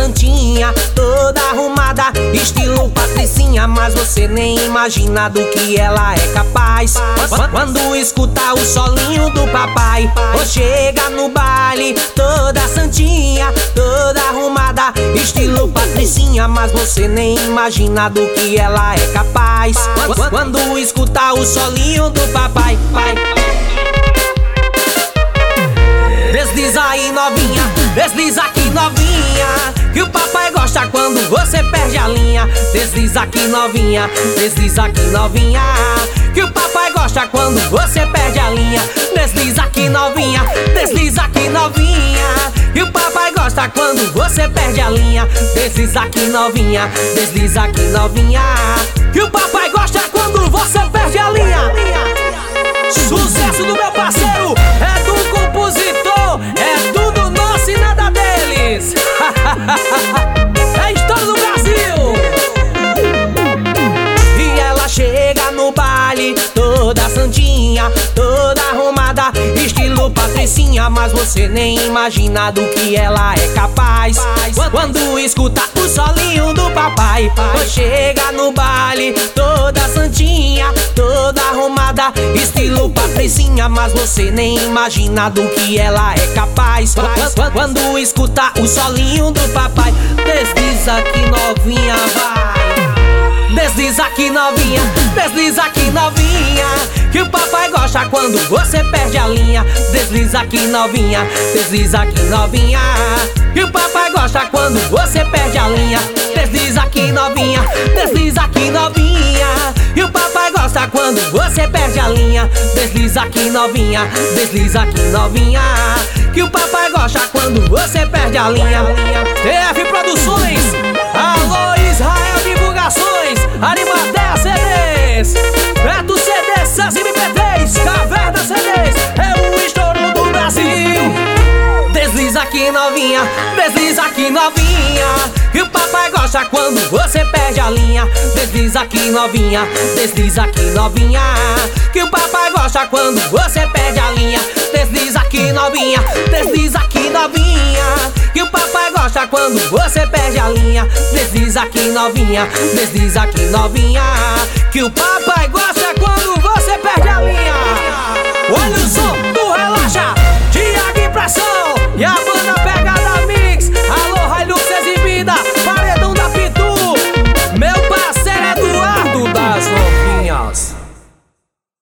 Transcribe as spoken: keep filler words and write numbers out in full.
santinha, toda arrumada, estilo patricinha, mas você nem imagina do que ela é capaz. Quando escuta o solinho do papai, ou chega no baile, toda santinha, toda arrumada, estilo patricinha, mas você nem imagina do que ela é capaz. Quando escuta o solinho do papai, pai. Desliza aí novinha, desliza aqui novinha, que o papai gosta quando você perde a linha. Desliza aqui novinha, desliza aqui novinha, que o papai gosta quando você perde a linha. Desliza aqui novinha, desliza aqui novinha, que o papai gosta quando você perde a linha. Desliza aqui novinha, desliza aqui novinha, que o papai gosta quando você perde a linha. Sucesso do meu parceiro, é do compositor, é tudo nosso e nada deles. É história do Brasil. E ela chega no baile, toda santinha, toda arrumada, estilo patricinha, mas você nem imagina do que ela é capaz. Quando escuta o solinho do papai, chega no baile, toda santinha, toda arrumada, estilo patricinha, mas você nem imagina do que ela é capaz. Quando escuta o solinho do papai, desliza aqui novinha, vai. Desliza aqui novinha, desliza aqui novinha, que o papai gosta quando você perde a linha. Desliza aqui novinha, desliza aqui novinha, que o papai gosta quando você perde a linha. Desliza aqui novinha, desliza aqui novinha, e o papai gosta quando você perde a linha. Desliza aqui novinha, desliza aqui novinha, que o papai gosta quando você perde a linha. T F Produções, alô Israel Divulgações, Arimatea C Ds, Beto C Ds, César M P três, Caverna C Ds, é o estouro do Brasil. Desliza aqui novinha, desliza aqui novinha, que o papai gosta quando você perde a linha. Desliza aqui novinha, desliza aqui novinha, que o papai gosta quando você perde a linha. Desliza aqui novinha, desliza aqui novinha, que o papai gosta quando você perde a linha. Desliza aqui novinha, desliza aqui novinha, que o papai gosta quando você perde a linha. Olha o som do Relaxa, Tiago Impressão e a banda